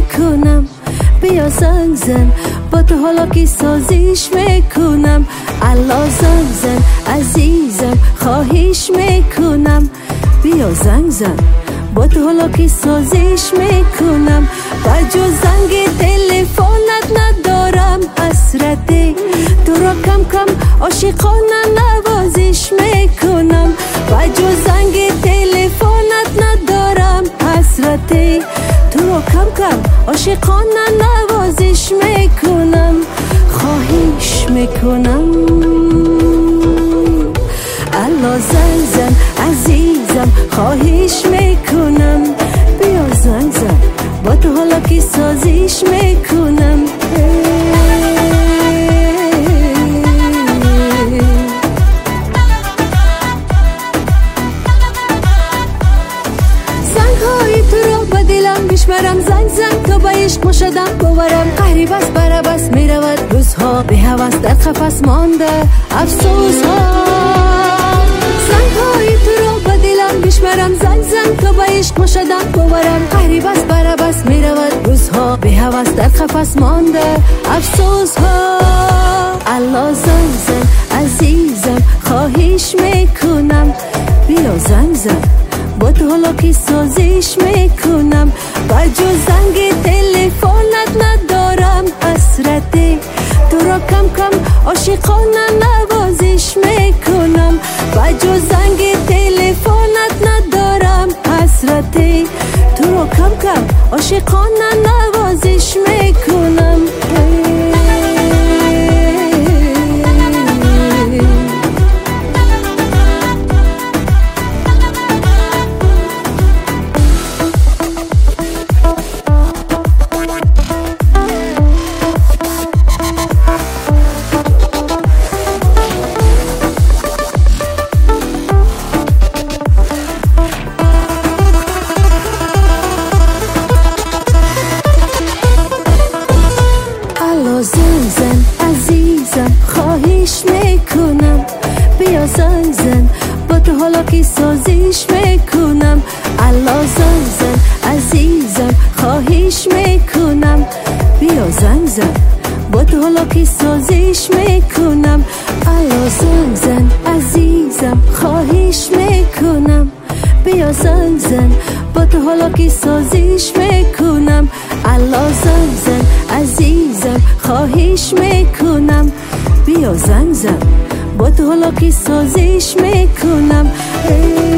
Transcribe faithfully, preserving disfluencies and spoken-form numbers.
میکنم، بیا زنگ زن با تو حالا که سازیش میکنم. الله زنگ زن عزیزم خواهیش میکنم، بیا زنگ زن با تو حالا که سازیش میکنم. با جو زنگ تلفنت ندارم حسرتی، تو را کم کم عاشقانه نوازش میکنم. با جو زنگ تلفنت ندارم حسرتی، تو را کم کم عاشقانه نوازش میکنم، خواهیش میکنم. الله زنگ زن عزیزم خواهیش میکنم، بیا زنگ زن با تو حالا که سازیش میکنم. زنگ های تو رو با دلم میشمرم، زنگ زن تو با عشق مشدم باورم. قهری بس بره بس میرود روزها، به هوس در قفس مانده افسوس ها. زنگ های تو رو با دلم میشمرم، زنگ زن تو با عشق مشدم باورم. قهری بس بره بس میرود روزها، به هوس در قفس مانده افسوس ها. الله زنگ زن عزیزم خواهیش میکنم، بیا زنگ زن با تو حالا که سازیش میکنم. با جو زنگ تلفنت ندارم حسرتی، تو را کم کم عاشقانه نوازش میکنم. با جو زنگ تلفنت ندارم حسرتی، تو را کم کم عاشقانه نوازش میکنم. زنگ زن عزیزم خواهیش میکنم، بیا زنگ زن با تو حالا که سازیش میکنم. الله زنگ زن عزیزم خواهیش میکنم، بیا زنگ زن با تو حالا که سازیش میکنم. الله زنگ زن عزیزم خواهیش میکنم، بیا زنگ زن با تو حالا که سازیش میکنم. الله زنگ زن عزیزم خواهیش میکنم، بیا زنگ زن با تو حالا که سازیش میکنم.